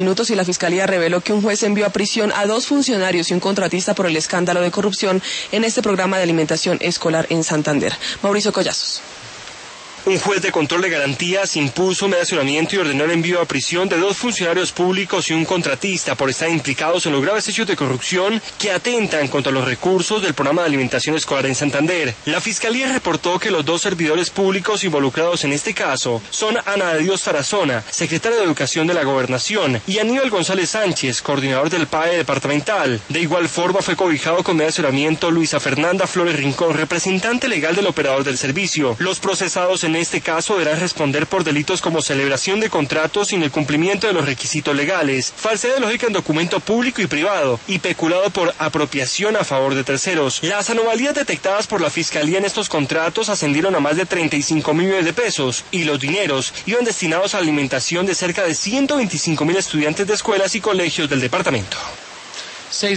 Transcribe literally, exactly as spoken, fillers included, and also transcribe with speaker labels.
Speaker 1: Minutos y la Fiscalía reveló que un juez envió a prisión a dos funcionarios y un contratista por el escándalo de corrupción en este programa de alimentación escolar en Santander. Mauricio Collazos.
Speaker 2: Un juez de control de garantías impuso mediacionamiento y ordenó el envío a prisión de dos funcionarios públicos y un contratista por estar implicados en los graves hechos de corrupción que atentan contra los recursos del programa de alimentación escolar en Santander. La Fiscalía reportó que los dos servidores públicos involucrados en este caso son Ana de Dios Tarazona, secretaria de Educación de la Gobernación, y Aníbal González Sánchez, coordinador del P A E departamental. De igual forma fue cobijado con mediacionamiento Luisa Fernanda Flores Rincón, representante legal del operador del servicio. Los procesados en En este caso deberán responder por delitos como celebración de contratos sin el cumplimiento de los requisitos legales, falsedad de lógica en documento público y privado y peculado por apropiación a favor de terceros. Las anomalías detectadas por la Fiscalía en estos contratos ascendieron a más de treinta y cinco mil millones de pesos y los dineros iban destinados a alimentación de cerca de ciento veinticinco mil estudiantes de escuelas y colegios del departamento.